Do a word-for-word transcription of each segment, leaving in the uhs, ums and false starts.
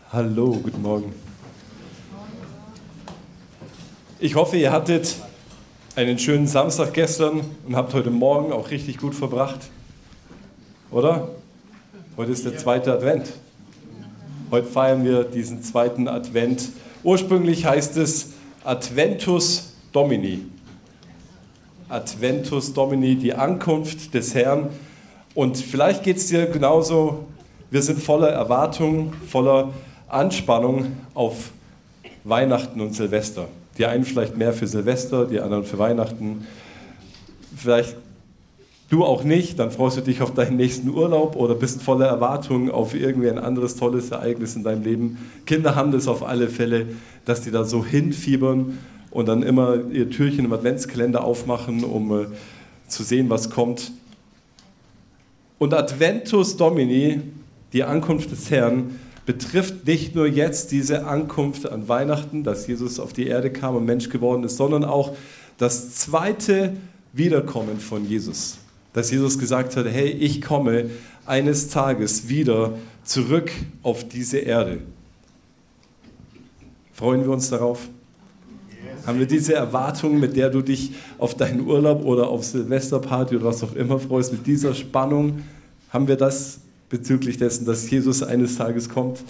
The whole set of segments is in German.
Hallo, guten Morgen. Ich hoffe, ihr hattet einen schönen Samstag gestern und habt heute Morgen auch richtig gut verbracht. Oder? Heute ist der zweite Advent. Heute feiern wir diesen zweiten Advent. Ursprünglich heißt es Adventus Domini. Adventus Domini, die Ankunft des Herrn. Und vielleicht geht es dir genauso. Wir sind voller Erwartung, voller Anspannung auf Weihnachten und Silvester. Die einen vielleicht mehr für Silvester, die anderen für Weihnachten. Vielleicht du auch nicht, dann freust du dich auf deinen nächsten Urlaub oder bist voller Erwartung auf irgendwie ein anderes tolles Ereignis in deinem Leben. Kinder haben das auf alle Fälle, dass die da so hinfiebern und dann immer ihr Türchen im Adventskalender aufmachen, um äh, zu sehen, was kommt. Und Adventus Domini, die Ankunft des Herrn, betrifft nicht nur jetzt diese Ankunft an Weihnachten, dass Jesus auf die Erde kam und Mensch geworden ist, sondern auch das zweite Wiederkommen von Jesus. Dass Jesus gesagt hat, hey, ich komme eines Tages wieder zurück auf diese Erde. Freuen wir uns darauf? Yes. Haben wir diese Erwartung, mit der du dich auf deinen Urlaub oder auf Silvesterparty oder was auch immer freust, mit dieser Spannung, haben wir das bezüglich dessen, dass Jesus eines Tages kommt?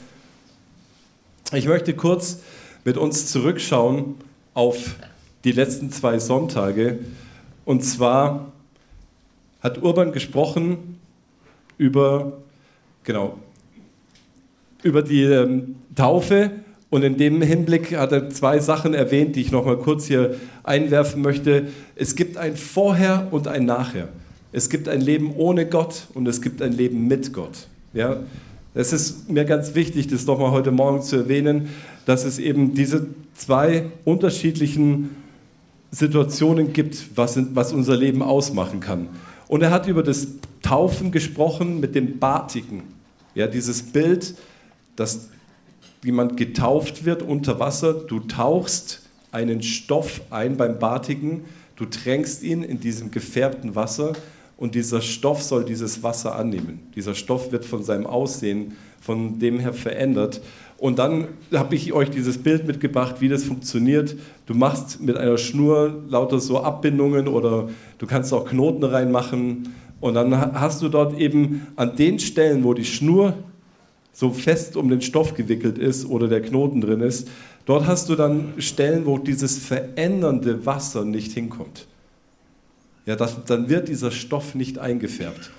Ich möchte kurz mit uns zurückschauen auf die letzten zwei Sonntage. Und zwar hat Urban gesprochen über, genau, über die ähm, Taufe. Und in dem Hinblick hat er zwei Sachen erwähnt, die ich noch mal kurz hier einwerfen möchte. Es gibt ein Vorher und ein Nachher. Es gibt ein Leben ohne Gott und es gibt ein Leben mit Gott. Ja? Es ist mir ganz wichtig, das nochmal heute Morgen zu erwähnen, dass es eben diese zwei unterschiedlichen Situationen gibt, was, was unser Leben ausmachen kann. Und er hat über das Taufen gesprochen mit dem Batiken. Ja, dieses Bild, dass jemand getauft wird unter Wasser. Du tauchst einen Stoff ein beim Batiken, du tränkst ihn in diesem gefärbten Wasser und dieser Stoff soll dieses Wasser annehmen. Dieser Stoff wird von seinem Aussehen, von dem her verändert. Und dann habe ich euch dieses Bild mitgebracht, wie das funktioniert. Du machst mit einer Schnur lauter so Abbindungen oder du kannst auch Knoten reinmachen. Und dann hast du dort eben an den Stellen, wo die Schnur so fest um den Stoff gewickelt ist oder der Knoten drin ist, dort hast du dann Stellen, wo dieses verändernde Wasser nicht hinkommt. Ja, das, dann wird dieser Stoff nicht eingefärbt.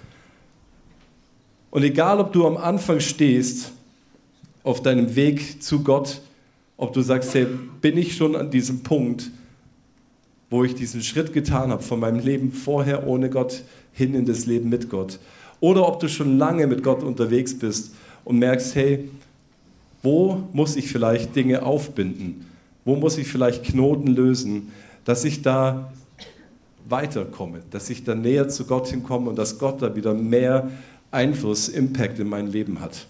Und egal, ob du am Anfang stehst, auf deinem Weg zu Gott, ob du sagst, hey, bin ich schon an diesem Punkt, wo ich diesen Schritt getan habe, von meinem Leben vorher ohne Gott hin in das Leben mit Gott. Oder ob du schon lange mit Gott unterwegs bist und merkst, hey, wo muss ich vielleicht Dinge aufbinden? Wo muss ich vielleicht Knoten lösen, dass ich da weiterkomme, dass ich da näher zu Gott hinkomme und dass Gott da wieder mehr Einfluss, Impact in mein Leben hat.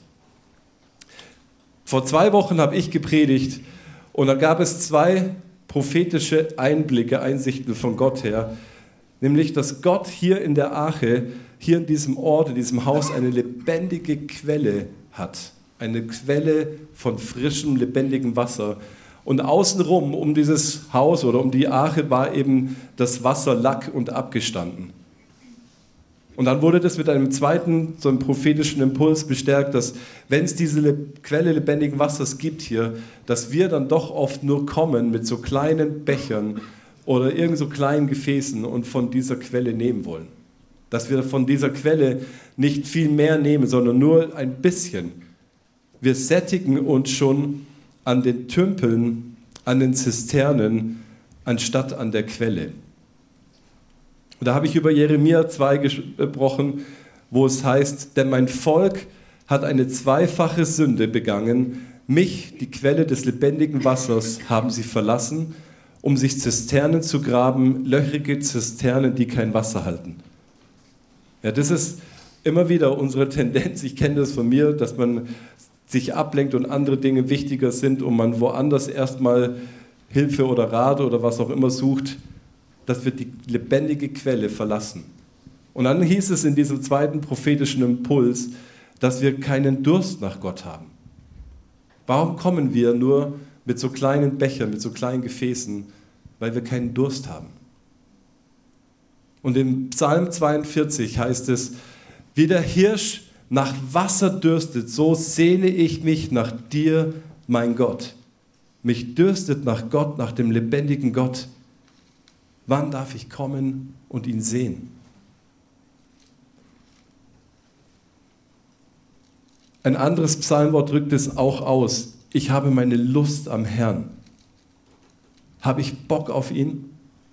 Vor zwei Wochen habe ich gepredigt und da gab es zwei prophetische Einblicke, Einsichten von Gott her, nämlich, dass Gott hier in der Arche, hier in diesem Ort, in diesem Haus eine lebendige Quelle hat. Eine Quelle von frischem, lebendigem Wasser. Und außenrum, um dieses Haus oder um die Arche, war eben das Wasser lack und abgestanden. Und dann wurde das mit einem zweiten, so einem prophetischen Impuls bestärkt, dass wenn es diese Le- Quelle lebendigen Wassers gibt hier, dass wir dann doch oft nur kommen mit so kleinen Bechern oder irgend so kleinen Gefäßen und von dieser Quelle nehmen wollen. Dass wir von dieser Quelle nicht viel mehr nehmen, sondern nur ein bisschen. Wir sättigen uns schon an den Tümpeln, an den Zisternen, anstatt an der Quelle. Und da habe ich über Jeremia zwei gesprochen, wo es heißt, denn mein Volk hat eine zweifache Sünde begangen, mich, die Quelle des lebendigen Wassers, haben sie verlassen, um sich Zisternen zu graben, löchrige Zisternen, die kein Wasser halten. Ja, das ist immer wieder unsere Tendenz, ich kenne das von mir, dass man sich ablenkt und andere Dinge wichtiger sind und man woanders erstmal Hilfe oder Rat oder was auch immer sucht, dass wir die lebendige Quelle verlassen. Und dann hieß es in diesem zweiten prophetischen Impuls, dass wir keinen Durst nach Gott haben. Warum kommen wir nur mit so kleinen Bechern, mit so kleinen Gefäßen? Weil wir keinen Durst haben. Und im Psalm zweiundvierzig heißt es, wie der Hirsch nach Wasser dürstet, so sehne ich mich nach dir, mein Gott. Mich dürstet nach Gott, nach dem lebendigen Gott. Wann darf ich kommen und ihn sehen? Ein anderes Psalmwort drückt es auch aus. Ich habe meine Lust am Herrn. Habe ich Bock auf ihn?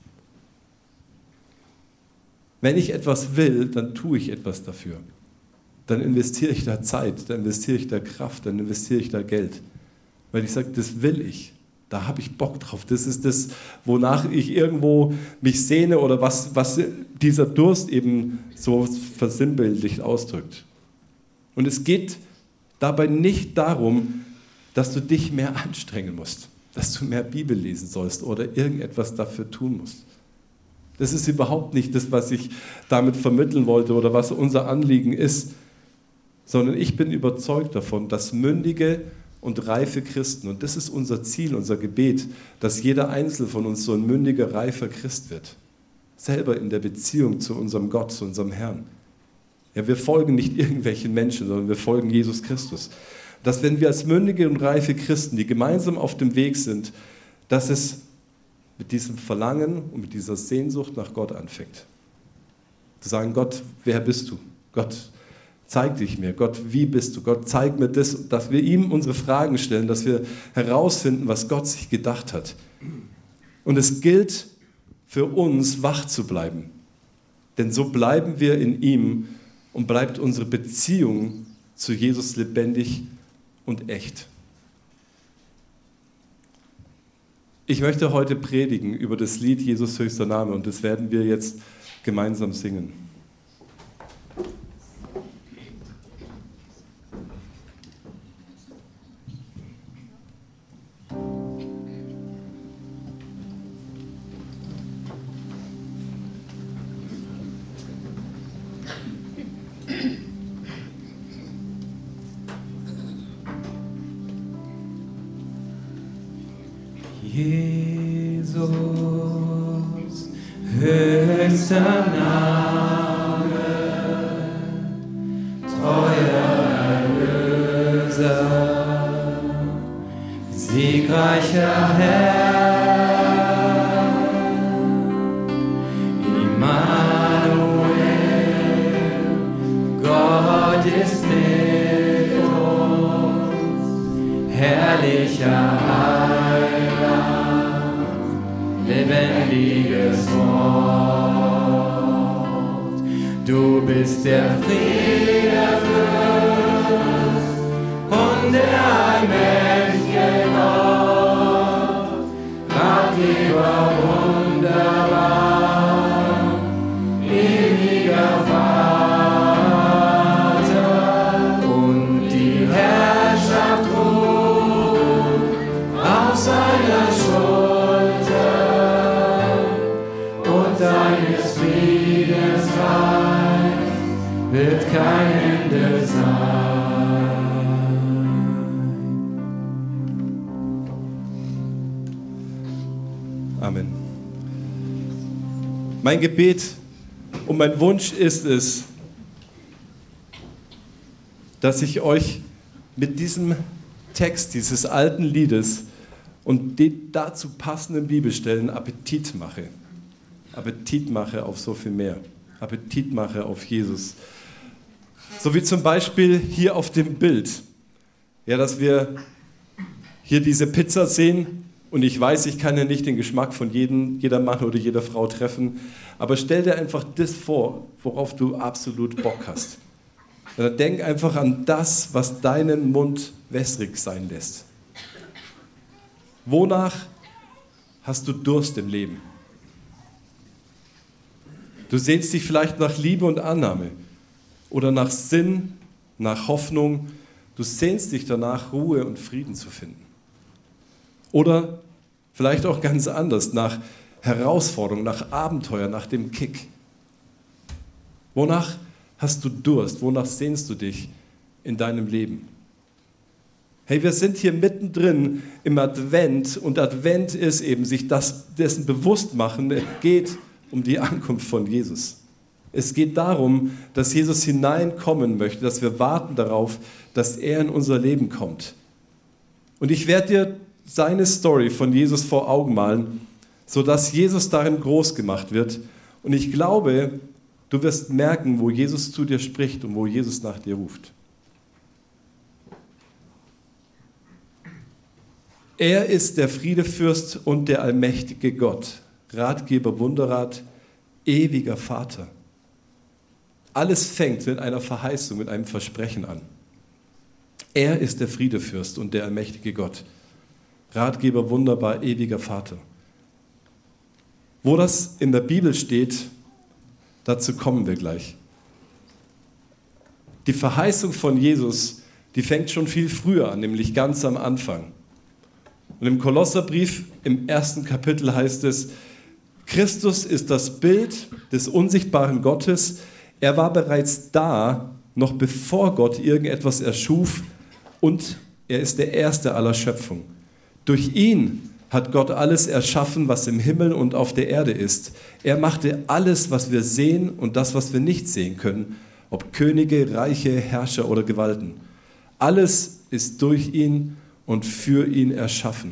Wenn ich etwas will, dann tue ich etwas dafür. Dann investiere ich da Zeit, dann investiere ich da Kraft, dann investiere ich da Geld. Weil ich sage, das will ich. Da habe ich Bock drauf. Das ist das, wonach ich irgendwo mich sehne oder was, was dieser Durst eben so versinnbildlich ausdrückt. Und es geht dabei nicht darum, dass du dich mehr anstrengen musst, dass du mehr Bibel lesen sollst oder irgendetwas dafür tun musst. Das ist überhaupt nicht das, was ich damit vermitteln wollte oder was unser Anliegen ist, sondern ich bin überzeugt davon, dass mündige und reife Christen, und das ist unser Ziel, unser Gebet, dass jeder Einzelne von uns so ein mündiger, reifer Christ wird. Selber in der Beziehung zu unserem Gott, zu unserem Herrn. Ja, wir folgen nicht irgendwelchen Menschen, sondern wir folgen Jesus Christus. Dass wenn wir als mündige und reife Christen, die gemeinsam auf dem Weg sind, dass es mit diesem Verlangen und mit dieser Sehnsucht nach Gott anfängt. Zu sagen, Gott, wer bist du? Gott, zeig dich mir. Gott, wie bist du? Gott, zeig mir das, dass wir ihm unsere Fragen stellen, dass wir herausfinden, was Gott sich gedacht hat. Und es gilt für uns, wach zu bleiben. Denn so bleiben wir in ihm und bleibt unsere Beziehung zu Jesus lebendig und echt. Ich möchte heute predigen über das Lied Jesus höchster Name und das werden wir jetzt gemeinsam singen. Jesus, höchster Name, treuer Erlöser, siegreicher Herr, Immanuel, Gott ist mit uns, herrlicher lebendiges Wort. Du bist der Friedefürst und der allmächtige Gott, Ratgeber, wunderbar, ewiger Vater, und die Herrschaft ruht auf seiner Schulter. Deines Friedens Reich wird kein Ende sein. Amen. Mein Gebet und mein Wunsch ist es, dass ich euch mit diesem Text dieses alten Liedes und den dazu passenden Bibelstellen Appetit mache. Appetit mache auf so viel mehr. Appetit mache auf Jesus. So wie zum Beispiel hier auf dem Bild. Ja, dass wir hier diese Pizza sehen und ich weiß, ich kann ja nicht den Geschmack von jedem, jeder Mann oder jeder Frau treffen, aber stell dir einfach das vor, worauf du absolut Bock hast. Ja, denk einfach an das, was deinen Mund wässrig sein lässt. Wonach hast du Durst im Leben? Du sehnst dich vielleicht nach Liebe und Annahme oder nach Sinn, nach Hoffnung. Du sehnst dich danach, Ruhe und Frieden zu finden. Oder vielleicht auch ganz anders, nach Herausforderung, nach Abenteuer, nach dem Kick. Wonach hast du Durst? Wonach sehnst du dich in deinem Leben? Hey, wir sind hier mittendrin im Advent und Advent ist eben, sich das, dessen bewusst machen, es geht um die Ankunft von Jesus. Es geht darum, dass Jesus hineinkommen möchte, dass wir warten darauf, dass er in unser Leben kommt. Und ich werde dir seine Story von Jesus vor Augen malen, sodass Jesus darin groß gemacht wird. Und ich glaube, du wirst merken, wo Jesus zu dir spricht und wo Jesus nach dir ruft. Er ist der Friedefürst und der allmächtige Gott, Ratgeber, Wunderrat, ewiger Vater. Alles fängt mit einer Verheißung, mit einem Versprechen an. Er ist der Friedefürst und der allmächtige Gott, Ratgeber, wunderbar, ewiger Vater. Wo das in der Bibel steht, dazu kommen wir gleich. Die Verheißung von Jesus, die fängt schon viel früher an, nämlich ganz am Anfang. Und im Kolosserbrief im ersten Kapitel heißt es, Christus ist das Bild des unsichtbaren Gottes. Er war bereits da, noch bevor Gott irgendetwas erschuf, und er ist der Erste aller Schöpfung. Durch ihn hat Gott alles erschaffen, was im Himmel und auf der Erde ist. Er machte alles, was wir sehen und das, was wir nicht sehen können, ob Könige, Reiche, Herrscher oder Gewalten. Alles ist durch ihn und für ihn erschaffen.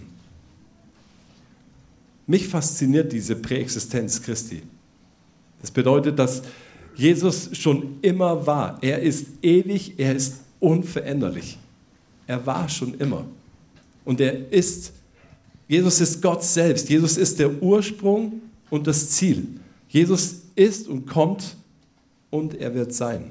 Mich fasziniert diese Präexistenz Christi. Das bedeutet, dass Jesus schon immer war. Er ist ewig, er ist unveränderlich. Er war schon immer. Und er ist, Jesus ist Gott selbst. Jesus ist der Ursprung und das Ziel. Jesus ist und kommt und er wird sein.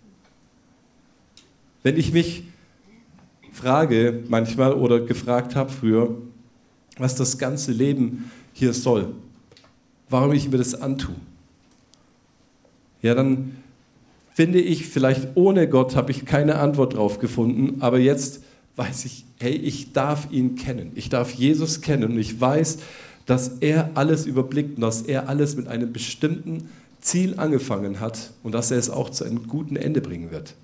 Wenn ich mich frage manchmal oder gefragt habe früher, was das ganze Leben hier soll, warum ich mir das antue, ja, dann finde ich, vielleicht ohne Gott habe ich keine Antwort drauf gefunden, aber jetzt weiß ich, hey, ich darf ihn kennen. Ich darf Jesus kennen und ich weiß, dass er alles überblickt und dass er alles mit einem bestimmten Ziel angefangen hat und dass er es auch zu einem guten Ende bringen wird.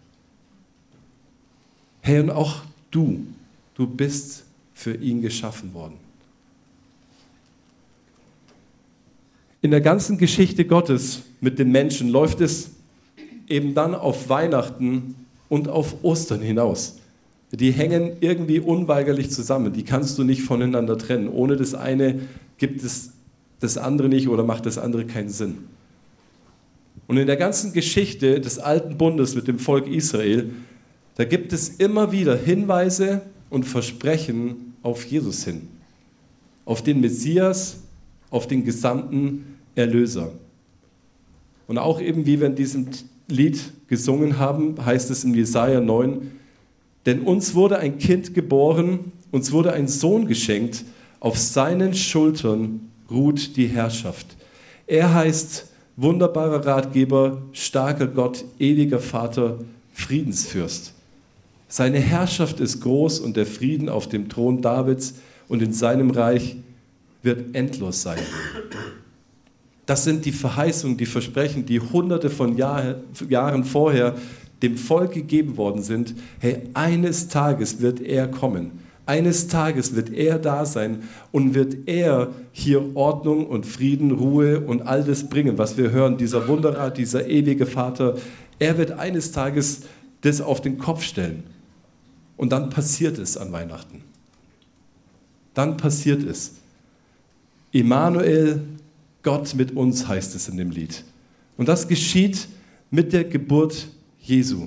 Hey, und auch du, du bist für ihn geschaffen worden. In der ganzen Geschichte Gottes mit den Menschen läuft es eben dann auf Weihnachten und auf Ostern hinaus. Die hängen irgendwie unweigerlich zusammen, die kannst du nicht voneinander trennen. Ohne das eine gibt es das andere nicht oder macht das andere keinen Sinn. Und in der ganzen Geschichte des alten Bundes mit dem Volk Israel, da gibt es immer wieder Hinweise und Versprechen auf Jesus hin. Auf den Messias, auf den gesandten Erlöser. Und auch eben, wie wir in diesem Lied gesungen haben, heißt es in Jesaja neun, denn uns wurde ein Kind geboren, uns wurde ein Sohn geschenkt, auf seinen Schultern ruht die Herrschaft. Er heißt wunderbarer Ratgeber, starker Gott, ewiger Vater, Friedensfürst. Seine Herrschaft ist groß und der Frieden auf dem Thron Davids und in seinem Reich wird endlos sein. Das sind die Verheißungen, die Versprechen, die hunderte von Jahr, Jahren vorher dem Volk gegeben worden sind. Hey, eines Tages wird er kommen. Eines Tages wird er da sein und wird er hier Ordnung und Frieden, Ruhe und all das bringen, was wir hören, dieser Wunderrat, dieser ewige Vater. Er wird eines Tages das auf den Kopf stellen. Und dann passiert es an Weihnachten. Dann passiert es. Immanuel, Gott mit uns, heißt es in dem Lied. Und das geschieht mit der Geburt Jesu.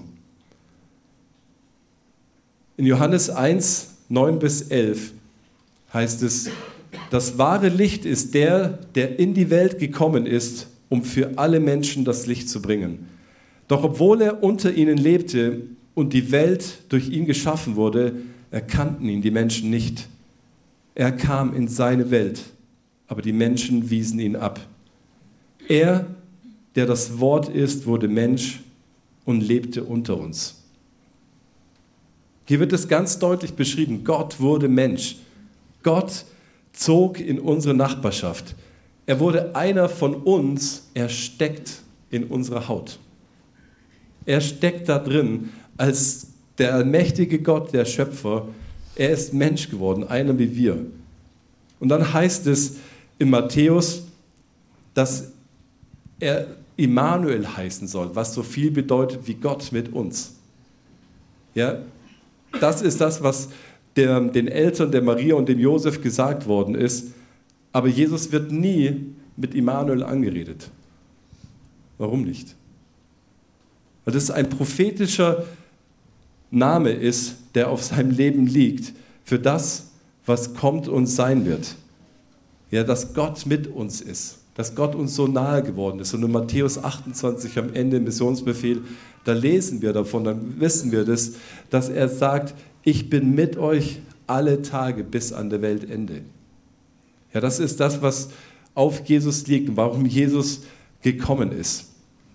In Johannes eins, neun bis elf heißt es, das wahre Licht ist der, der in die Welt gekommen ist, um für alle Menschen das Licht zu bringen. Doch obwohl er unter ihnen lebte und die Welt durch ihn geschaffen wurde, erkannten ihn die Menschen nicht. Er kam in seine Welt, aber die Menschen wiesen ihn ab. Er, der das Wort ist, wurde Mensch und lebte unter uns. Hier wird es ganz deutlich beschrieben, Gott wurde Mensch. Gott zog in unsere Nachbarschaft. Er wurde einer von uns, er steckt in unserer Haut. Er steckt da drin als der allmächtige Gott, der Schöpfer, Er ist Mensch geworden, einer wie wir. Und dann heißt es in Matthäus, dass er Immanuel heißen soll, was so viel bedeutet wie Gott mit uns. Ja, das ist das, was der, den Eltern der Maria und dem Josef gesagt worden ist. Aber Jesus wird nie mit Immanuel angeredet. Warum nicht? Weil das ein prophetischer Name ist, der auf seinem Leben liegt, für das, was kommt und sein wird. Ja, dass Gott mit uns ist, dass Gott uns so nahe geworden ist. Und in Matthäus achtundzwanzig am Ende im Missionsbefehl, da lesen wir davon, dann wissen wir das, dass er sagt, ich bin mit euch alle Tage bis an der Weltende. Ja, das ist das, was auf Jesus liegt und warum Jesus gekommen ist.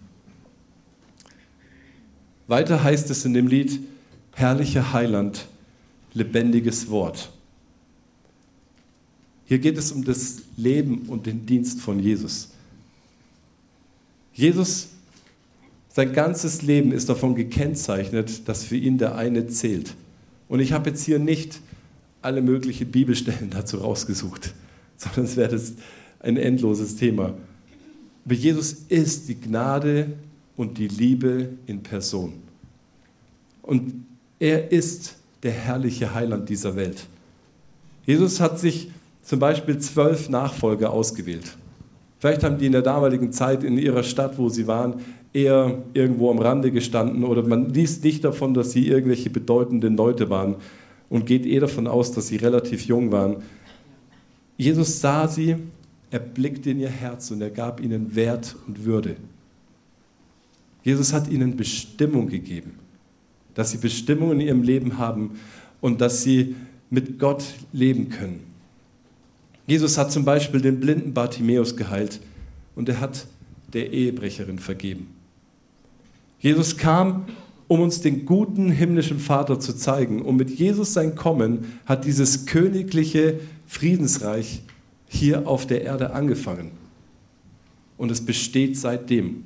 Weiter heißt es in dem Lied, herrlicher Heiland, lebendiges Wort. Hier geht es um das Leben und den Dienst von Jesus. Jesus, sein ganzes Leben ist davon gekennzeichnet, dass für ihn der eine zählt. Und ich habe jetzt hier nicht alle möglichen Bibelstellen dazu rausgesucht, sondern es wäre das ein endloses Thema. Aber Jesus ist die Gnade und die Liebe in Person. Und er ist der herrliche Heiland dieser Welt. Jesus hat sich zum Beispiel zwölf Nachfolger ausgewählt. Vielleicht haben die in der damaligen Zeit in ihrer Stadt, wo sie waren, eher irgendwo am Rande gestanden oder man liest nicht davon, dass sie irgendwelche bedeutenden Leute waren und geht eher davon aus, dass sie relativ jung waren. Jesus sah sie, er blickte in ihr Herz und er gab ihnen Wert und Würde. Jesus hat ihnen Bestimmung gegeben, dass sie Bestimmung in ihrem Leben haben und dass sie mit Gott leben können. Jesus hat zum Beispiel den blinden Bartimäus geheilt und er hat der Ehebrecherin vergeben. Jesus kam, um uns den guten himmlischen Vater zu zeigen. Und mit Jesus sein Kommen hat dieses königliche Friedensreich hier auf der Erde angefangen. Und es besteht seitdem.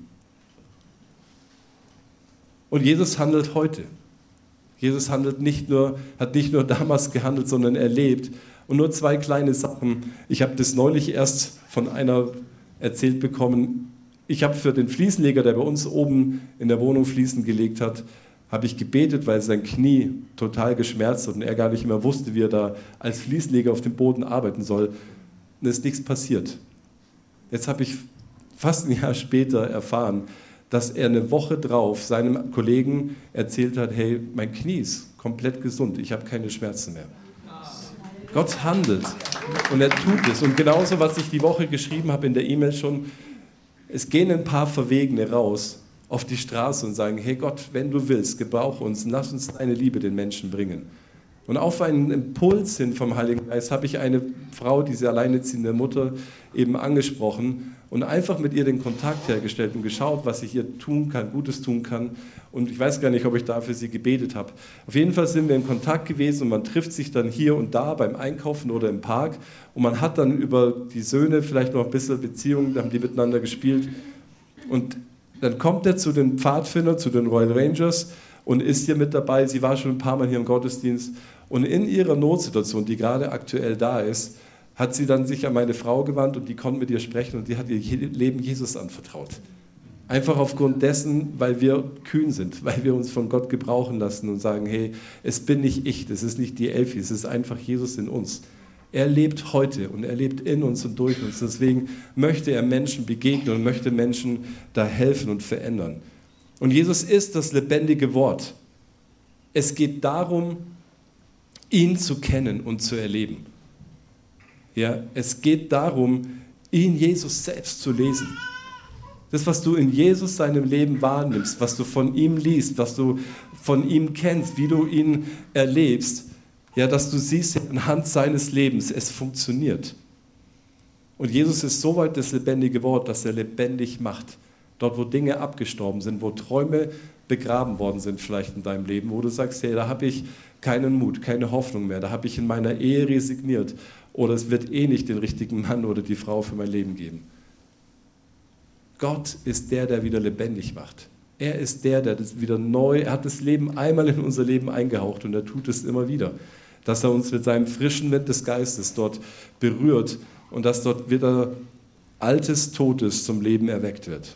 Und Jesus handelt heute. Jesus handelt nicht nur, hat nicht nur damals gehandelt, sondern er lebt. Und nur zwei kleine Sachen. Ich habe das neulich erst von einer erzählt bekommen. Ich habe für den Fliesenleger, der bei uns oben in der Wohnung Fliesen gelegt hat, habe ich gebetet, weil sein Knie total geschmerzt hat und er gar nicht mehr wusste, wie er da als Fliesenleger auf dem Boden arbeiten soll. Und es ist nichts passiert. Jetzt habe ich fast ein Jahr später erfahren, dass er eine Woche drauf seinem Kollegen erzählt hat, hey, mein Knie ist komplett gesund, ich habe keine Schmerzen mehr. Gott handelt und er tut es. Und genauso, was ich die Woche geschrieben habe in der E-Mail schon, es gehen ein paar Verwegene raus auf die Straße und sagen, hey Gott, wenn du willst, gebrauche uns und lass uns deine Liebe den Menschen bringen. Und auf einen Impuls hin vom Heiligen Geist habe ich eine Frau, diese alleinerziehende Mutter, eben angesprochen und einfach mit ihr den Kontakt hergestellt und geschaut, was ich ihr tun kann, Gutes tun kann. Und ich weiß gar nicht, ob ich da für sie gebetet habe. Auf jeden Fall sind wir in Kontakt gewesen und man trifft sich dann hier und da beim Einkaufen oder im Park und man hat dann über die Söhne vielleicht noch ein bisschen Beziehungen, da haben die miteinander gespielt. Und dann kommt er zu den Pfadfindern, zu den Royal Rangers und ist hier mit dabei. Sie war schon ein paar Mal hier im Gottesdienst. Und in ihrer Notsituation, die gerade aktuell da ist, hat sie dann sich an meine Frau gewandt und die konnte mit ihr sprechen und die hat ihr Leben Jesus anvertraut. Einfach aufgrund dessen, weil wir kühn sind, weil wir uns von Gott gebrauchen lassen und sagen, hey, es bin nicht ich, das ist nicht die Elfi, es ist einfach Jesus in uns. Er lebt heute und er lebt in uns und durch uns. Deswegen möchte er Menschen begegnen und möchte Menschen da helfen und verändern. Und Jesus ist das lebendige Wort. Es geht darum, ihn zu kennen und zu erleben. Ja, es geht darum, ihn, Jesus selbst, zu lesen. Das, was du in Jesus seinem Leben wahrnimmst, was du von ihm liest, was du von ihm kennst, wie du ihn erlebst, ja, dass du siehst anhand seines Lebens, es funktioniert. Und Jesus ist soweit das lebendige Wort, dass er lebendig macht. Dort, wo Dinge abgestorben sind, wo Träume begraben worden sind vielleicht in deinem Leben, wo du sagst, hey, da habe ich keinen Mut, keine Hoffnung mehr, da habe ich in meiner Ehe resigniert oder es wird eh nicht den richtigen Mann oder die Frau für mein Leben geben. Gott ist der, der wieder lebendig macht. Er ist der, der das wieder neu, er hat das Leben einmal in unser Leben eingehaucht und er tut es immer wieder. dass er uns mit seinem frischen Wind des Geistes dort berührt und dass dort wieder Altes, Totes zum Leben erweckt wird.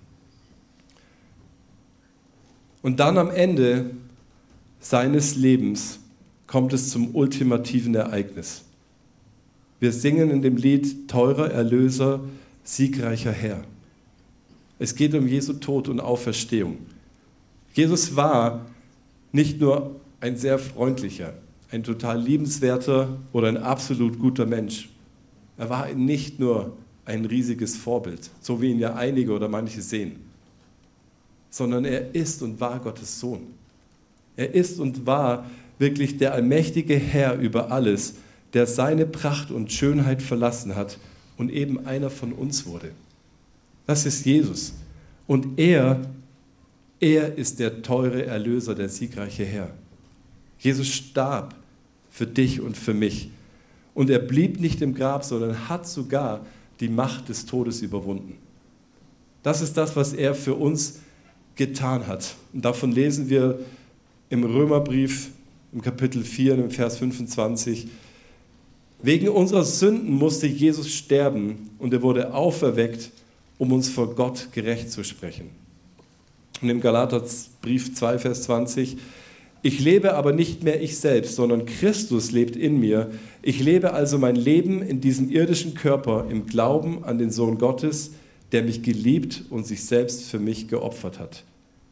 Und dann am Ende seines Lebens kommt es zum ultimativen Ereignis. Wir singen in dem Lied Teurer Erlöser, siegreicher Herr. Es geht um Jesu Tod und Auferstehung. Jesus war nicht nur ein sehr freundlicher, ein total liebenswerter oder ein absolut guter Mensch. Er war nicht nur ein riesiges Vorbild, so wie ihn ja einige oder manche sehen, sondern er ist und war Gottes Sohn. Er ist und war wirklich der allmächtige Herr über alles, der seine Pracht und Schönheit verlassen hat und eben einer von uns wurde. Das ist Jesus. Und er, er ist der teure Erlöser, der siegreiche Herr. Jesus starb für dich und für mich. Und er blieb nicht im Grab, sondern hat sogar die Macht des Todes überwunden. Das ist das, was er für uns getan hat. Und davon lesen wir im Römerbrief im Kapitel vier, im Vers fünfundzwanzig. Wegen unserer Sünden musste Jesus sterben und er wurde auferweckt, um uns vor Gott gerecht zu sprechen. Und im Galaterbrief zwei, Vers zwanzig. Ich lebe aber nicht mehr ich selbst, sondern Christus lebt in mir. Ich lebe also mein Leben in diesem irdischen Körper im Glauben an den Sohn Gottes, der mich geliebt und sich selbst für mich geopfert hat.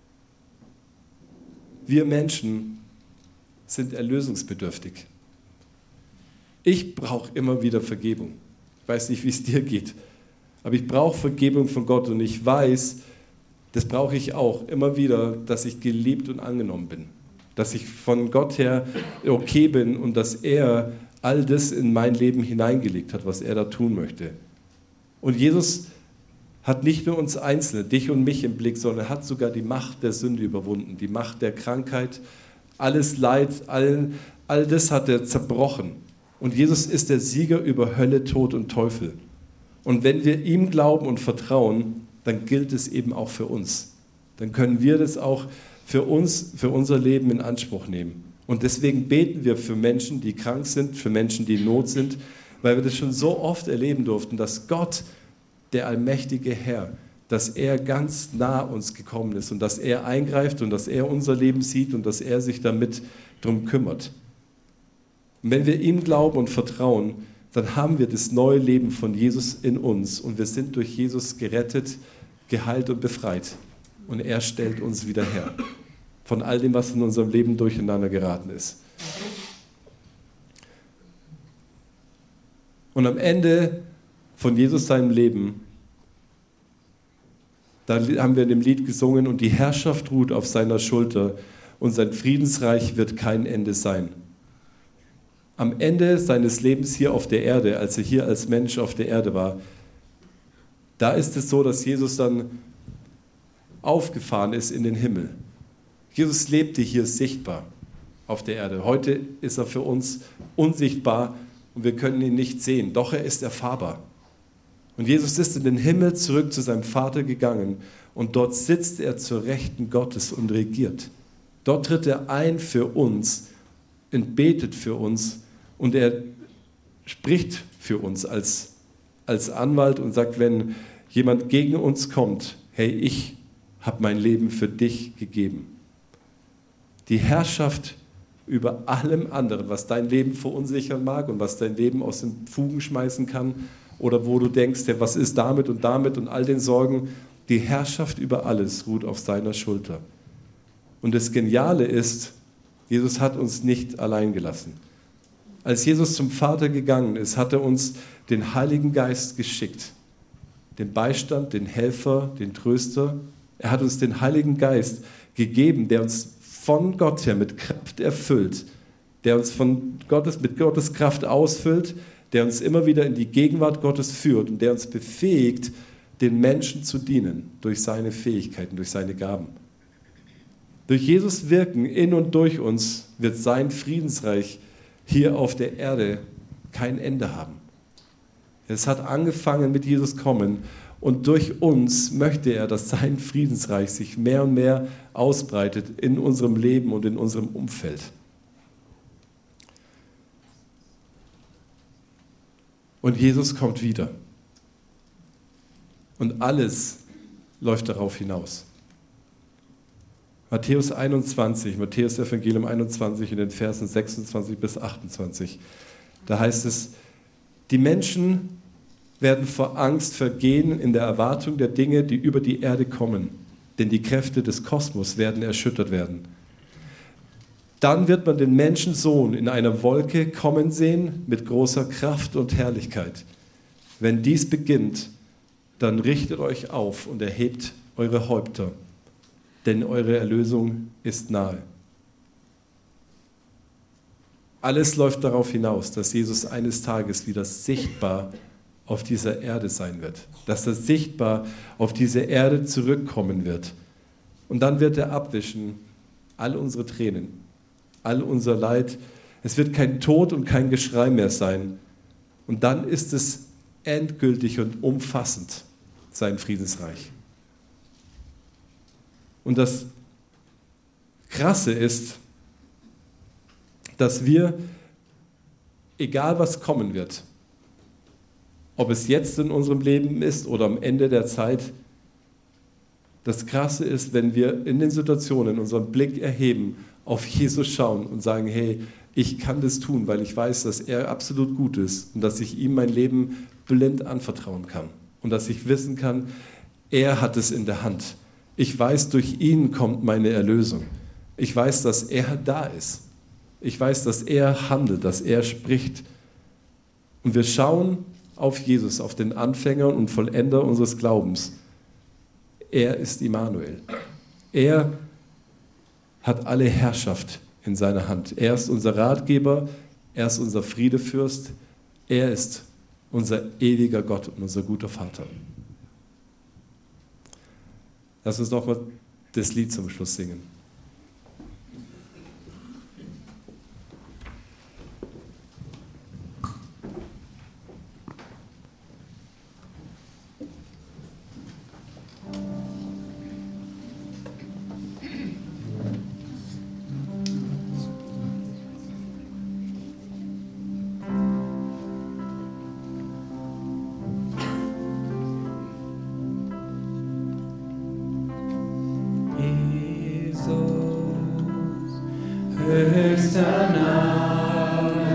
Wir Menschen sind erlösungsbedürftig. Ich brauche immer wieder Vergebung. Ich weiß nicht, wie es dir geht, aber ich brauche Vergebung von Gott und ich weiß, das brauche ich auch immer wieder, dass ich geliebt und angenommen bin. Dass ich von Gott her okay bin und dass er all das in mein Leben hineingelegt hat, was er da tun möchte. Und Jesus hat nicht nur uns Einzelne, dich und mich im Blick, sondern hat sogar die Macht der Sünde überwunden, die Macht der Krankheit, alles Leid, all, all das hat er zerbrochen. Und Jesus ist der Sieger über Hölle, Tod und Teufel. Und wenn wir ihm glauben und vertrauen, dann gilt es eben auch für uns. Dann können wir das auch für uns, für unser Leben in Anspruch nehmen. Und deswegen beten wir für Menschen, die krank sind, für Menschen, die in Not sind, weil wir das schon so oft erleben durften, dass Gott, der allmächtige Herr, dass er ganz nah uns gekommen ist und dass er eingreift und dass er unser Leben sieht und dass er sich damit drum kümmert. Und wenn wir ihm glauben und vertrauen, dann haben wir das neue Leben von Jesus in uns und wir sind durch Jesus gerettet, geheilt und befreit. Und er stellt uns wieder her von all dem, was in unserem Leben durcheinander geraten ist. Und am Ende von Jesus seinem Leben, da haben wir in dem Lied gesungen, und die Herrschaft ruht auf seiner Schulter und sein Friedensreich wird kein Ende sein. Am Ende seines Lebens hier auf der Erde, als er hier als Mensch auf der Erde war, da ist es so, dass Jesus dann aufgefahren ist in den Himmel. Jesus lebte hier sichtbar auf der Erde. Heute ist er für uns unsichtbar und wir können ihn nicht sehen, doch er ist erfahrbar. Und Jesus ist in den Himmel zurück zu seinem Vater gegangen und dort sitzt er zur Rechten Gottes und regiert. Dort tritt er ein für uns und betet für uns und er spricht für uns als, als Anwalt und sagt, wenn jemand gegen uns kommt, hey, ich habe mein Leben für dich gegeben. Die Herrschaft über allem anderen, was dein Leben verunsichern mag und was dein Leben aus den Fugen schmeißen kann oder wo du denkst, hey, was ist damit und damit und all den Sorgen, die Herrschaft über alles ruht auf seiner Schulter. Und das Geniale ist, Jesus hat uns nicht allein gelassen. Als Jesus zum Vater gegangen ist, hat er uns den Heiligen Geist geschickt. Den Beistand, den Helfer, den Tröster. Er hat uns den Heiligen Geist gegeben, der uns von Gott her mit Kraft erfüllt, der uns von Gottes, mit Gottes Kraft ausfüllt, der uns immer wieder in die Gegenwart Gottes führt und der uns befähigt, den Menschen zu dienen durch seine Fähigkeiten, durch seine Gaben. Durch Jesus Wirken in und durch uns wird sein Friedensreich hier auf der Erde kein Ende haben. Es hat angefangen mit Jesus kommen und durch uns möchte er, dass sein Friedensreich sich mehr und mehr ausbreitet in unserem Leben und in unserem Umfeld. Und Jesus kommt wieder. Und alles läuft darauf hinaus. Matthäus einundzwanzig, Matthäus Evangelium einundzwanzig in den Versen sechsundzwanzig bis achtundzwanzig. Da heißt es, die Menschen werden vor Angst vergehen in der Erwartung der Dinge, die über die Erde kommen, denn die Kräfte des Kosmos werden erschüttert werden. Dann wird man den Menschensohn in einer Wolke kommen sehen mit großer Kraft und Herrlichkeit. Wenn dies beginnt, dann richtet euch auf und erhebt eure Häupter, denn eure Erlösung ist nahe. Alles läuft darauf hinaus, dass Jesus eines Tages wieder sichtbar auf dieser Erde sein wird, dass er sichtbar auf diese Erde zurückkommen wird. Und dann wird er abwischen all unsere Tränen, all unser Leid. Es wird kein Tod und kein Geschrei mehr sein. Und dann ist es endgültig und umfassend, sein Friedensreich. Und das Krasse ist, dass wir, egal was kommen wird, ob es jetzt in unserem Leben ist oder am Ende der Zeit, das Krasse ist, wenn wir in den Situationen unseren Blick erheben, auf Jesus schauen und sagen, hey, ich kann das tun, weil ich weiß, dass er absolut gut ist und dass ich ihm mein Leben blind anvertrauen kann und dass ich wissen kann, er hat es in der Hand. Ich weiß, durch ihn kommt meine Erlösung. Ich weiß, dass er da ist. Ich weiß, dass er handelt, dass er spricht. Und wir schauen auf Jesus, auf den Anfänger und Vollender unseres Glaubens. Er ist Immanuel. Er hat alle Herrschaft in seiner Hand. Er ist unser Ratgeber, er ist unser Friedefürst, er ist unser ewiger Gott und unser guter Vater. Lass uns noch mal das Lied zum Schluss singen. Höchster Name,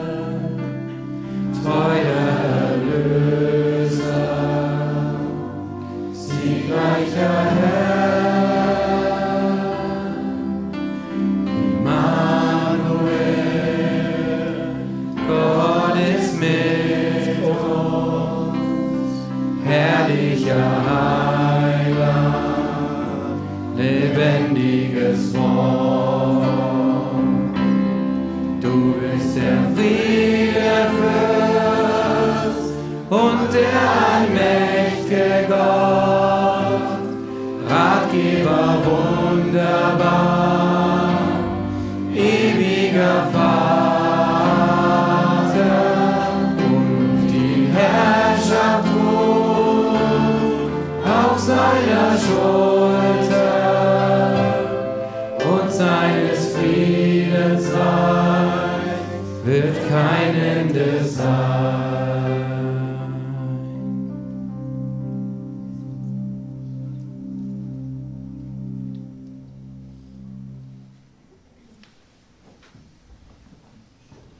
treuer Erlöser, siegreicher Herr, Immanuel, Gott ist mit uns, herrlicher Heiland, lebendiges Wort. Du bist der Friedefürst und der allmächtige Gott, Ratgeber wunderbar, ewiger Vater, und die Herrschaft ruht auf seiner Schulter und seines Friedens Reich wird kein Ende sein.